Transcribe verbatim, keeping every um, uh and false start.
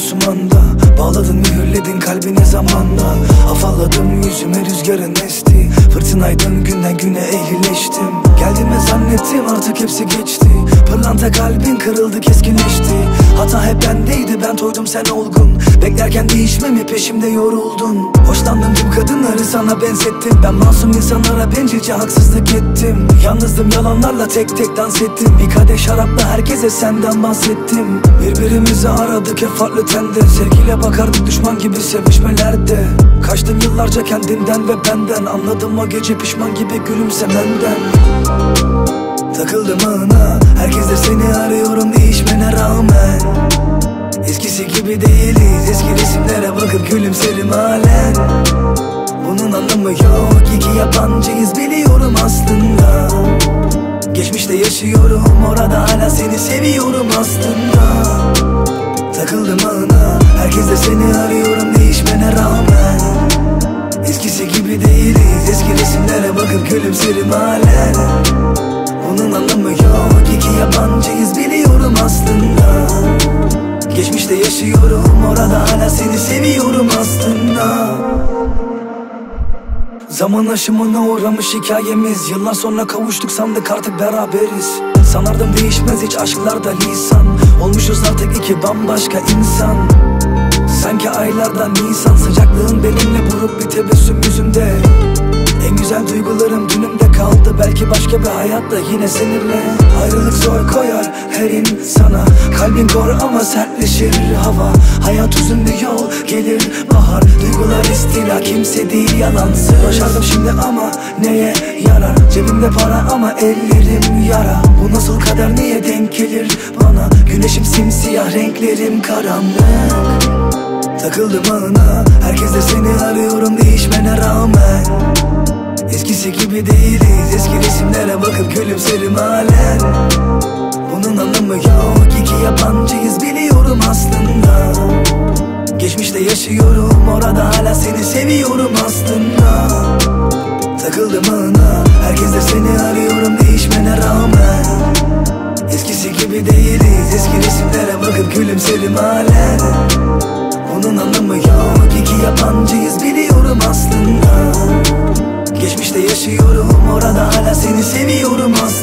masum anda. Bağladın mühürledin kalbine zamanla. Afalladım yüzüme rüzgarın esti. Fırtınaydın günden güne ehlileştim. Geldiğime zannettim artık hepsi geçti. Pırlanta kalbin kırıldı keskinleşti. Hata hep bendeydi, ben toydum sen olgun. Beklerken değişmemi peşimde yoruldun. Hoşlandım tüm kadınları sana benzettim. Ben masum insanlara bencilce haksızlık ettim. Yalnızdım yalanlarla tek tek dans ettim. Bir kadeh şarapla herkese senden bahsettim. Birbirimizi aradık hep farklı tende. Sevgiyle bakardık düşman gibi sevişmelerde. Kaçtım yıllarca kendimden ve benden. Anladım o gece pişman gibi gülümsemenden. Takıldım ağına, herkes de seni arıyorum değişmene rağmen. Eskisi gibi değiliz, eski resimlere bakıp gülümserim halen. Bunun anlamı yok, iki yabancıyız biliyorum aslında. Geçmişte yaşıyorum, orada hala seni seviyorum aslında. Takıldım ağına, herkes de seni arıyorum değişmene rağmen. Eskisi gibi değiliz, eski resimlere bakıp gülümserim halen. Bunun anlamı yok, iki yabancıyız biliyorum aslında. Geçmişte yaşıyorum, orada hala seni seviyorum aslında. Zaman aşımına uğramış hikayemiz. Yıllar sonra kavuştuk sandık artık beraberiz. Sanardım değişmez hiç aşklarda lisan. Olmuşuz artık iki bambaşka insan. Sanki aylardan Nisan. Sıcaklığın benimle vurup bir tebessüm yüzümde. En güzel duygularım dünümde kaldı. Belki başka bir hayatta yine seninle. Ayrılık zor koyar her insana. Kalbin kor ama sertleşir hava. Hayat uzun bir yol, gelir bahar. Duygular istila, kimse değil yalansız. Başardım şimdi ama neye yarar? Cebimde para ama ellerim yara. Bu nasıl kader, niye denk gelir bana? Güneşim simsiyah, renklerim karanlık. Takıldım ağına, herkes de seni arıyorum değişmene rağmen. Eskisi gibi değiliz, eski resimlere bakıp gülümserim halen. Bunun anlamı yok, iki yabancıyız biliyorum aslında. Geçmişte yaşıyorum, orada hala seni seviyorum aslında. Takıldım ağına, herkes de seni arıyorum değişmene rağmen. Eskisi gibi değiliz, eski resimlere bakıp gülümserim halen. Bunun anlamı yok, iki yabancıyız biliyorum aslında. Geçmişte yaşıyorum, orada hala seni seviyorum aslında.